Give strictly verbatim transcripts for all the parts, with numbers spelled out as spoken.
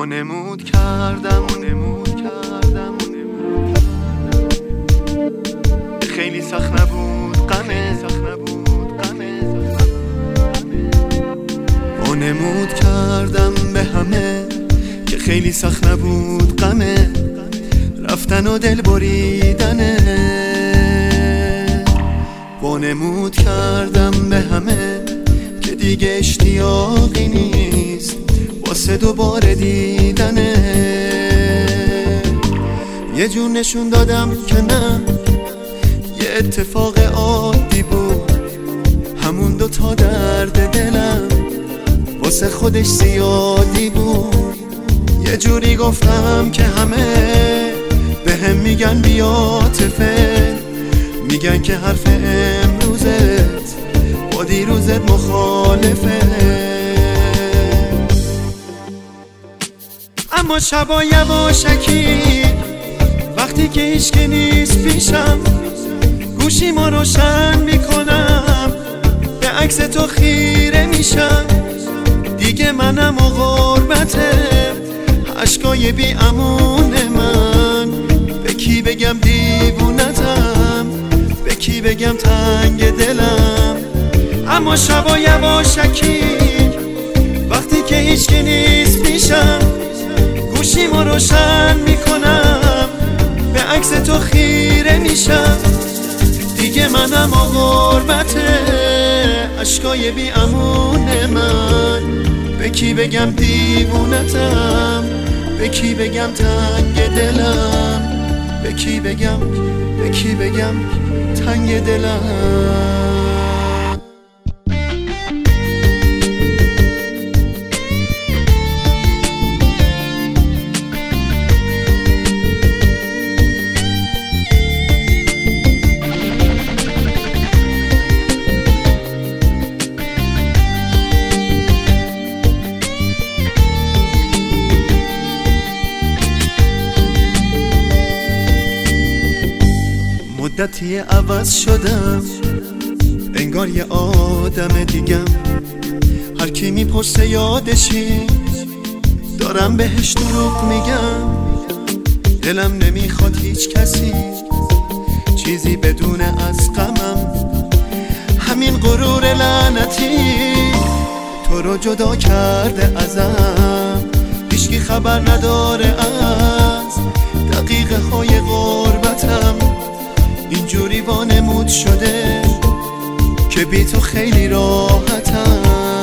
وانمود کردم وانمود کردم خیلی سخت نبود غمه سخت نبود غمه وانمود کردم به همه که خیلی سخت نبود غمه رفتن و دل بریدنه وانمود کردم به همه که دیگه اشتیاقی نیست واسه دوباره دیدنه یه جور نشون دادم که نه یه اتفاق عادی بود همون دو تا درد دلم واسه خودش زیادی بود یه جوری گفتم که همه به هم میگن بی‌عاطفه میگن که حرف امروزت با دیروزت مخالفه اما شبا یواشکی وقتی که هیچکی نیست پیشم گوشیمو روشن میکنم به عکس تو خیره میشم دیگه منم و غربته عشقای بی امون من به کی بگم دیوونتم به کی بگم تنگ دلم اما شبا یواشکی وقتی که هیچکی نیست پیشم گوشیمو روشن میکنم به عکس تو خیره میشم دیگه منم و غربته عشقای بی امون من به کی بگم دیوونتم به کی بگم تنگ دلم به کی بگم به کی بگم تنگ دلم مدتی عوض شدم انگار یه آدم دیگم هر کی میپرسه یادشی دارم بهش دروغ میگم دلم نمیخواد هیچ کسی چیزی بدون از غمم همین غرور لعنتی تو رو جدا کرده ازم هیچکی خبر نداره از دقیقه های غربتم اینجوری وانمود شده که بی تو خیلی راحتم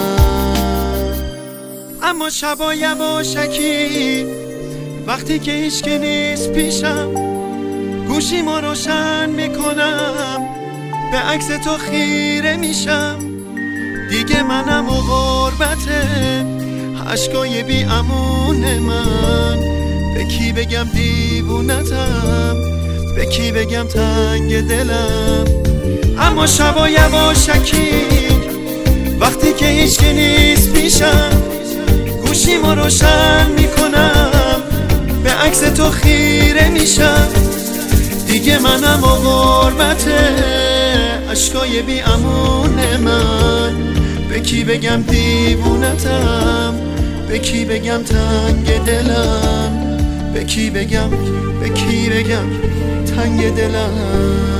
اما شبا یواشکی وقتی که هیچکی نیست پیشم گوشیمو روشن میکنم به عکس تو خیره میشم دیگه منم و غربته عشقای بی امون من به کی بگم دیوونتم به کی بگم تنگ دلم اما شبا یواشکی وقتی که هیچکی نیست پیشم گوشیمو روشن میکنم به عکس تو خیره میشم دیگه منم و غربته عشقای بی امون من به کی بگم دیوونتم به کی بگم تنگ دلم به کی بگم به کی بگم تنگ دلم